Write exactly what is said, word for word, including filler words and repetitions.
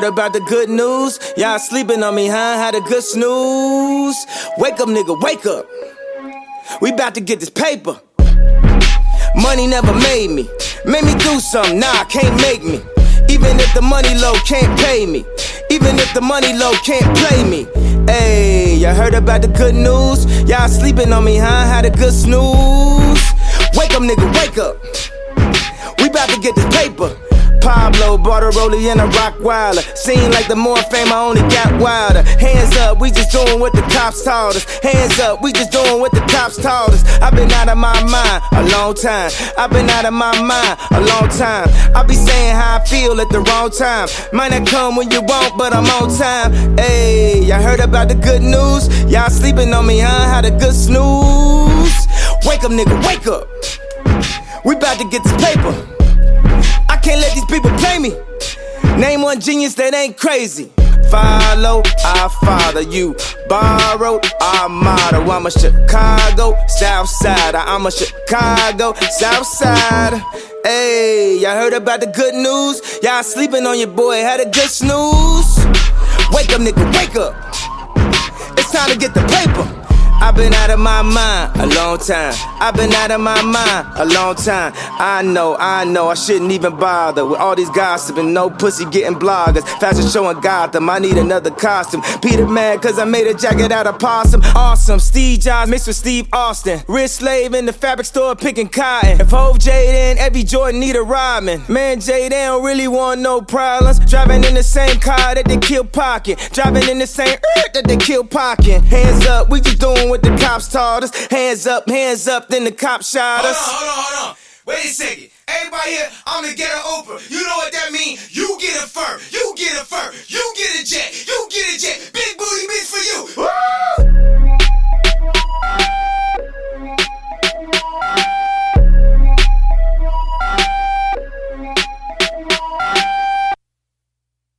about the good news? Y'all sleeping on me, huh? Had a good snooze. Wake up, nigga, wake up. We about to get this paper. Money never made me. Made me do something, nah, can't make me. Even if the money low, can't pay me. Even if the money low, can't play me. Ayy, y'all heard about the good news? Y'all sleeping on me, huh? Had a good snooze. Wake up, nigga, wake up. We about to get this paper. Pablo bought a rollie and a rock wilder. Seem like the more fame I only got wilder. Hands up, we just doing what the cops taught us. Hands up, we just doing what the cops taught us. I've been out of my mind a long time. I've been out of my mind a long time. I be saying how I feel at the wrong time. Might not come when you want, but I'm on time. Ayy, y'all heard about the good news? Y'all sleeping on me, huh? Had a good snooze. Wake up, nigga, wake up. We about to get this paper. I can't let these people play me. Name one genius that ain't crazy. Follow our father, you borrowed our motto. I'm a Chicago South Sider. I'm a Chicago South Sider. Hey, y'all heard about the good news? Y'all sleeping on your boy, had a good snooze. Wake up, nigga, wake up. It's time to get the paper. I've been out of my mind a long time. I've been out of my mind a long time. I know, I know, I shouldn't even bother with all these gossiping. No pussy getting bloggers. Fashion show in Gotham, I need another costume. Peter mad cause I made a jacket out of possum. Awesome, Steve Jobs mixed with Steve Austin. Wrist slave in the fabric store picking cotton. If Hove Jaden, every Jordan need a Rodman. Man, Jay, they don't really want no problems. Driving in the same car that they kill Pocket. Driving in the same earth that they kill Pocket. Hands up, we just doing what the cops taught us. Hands up, hands up, then the cops shot us. Hold on, hold on, hold on. Wait a second. Everybody here, I'm gonna get an Oprah. You know what that means? You get a fur, you get a fur, you get a jet, you get a jet.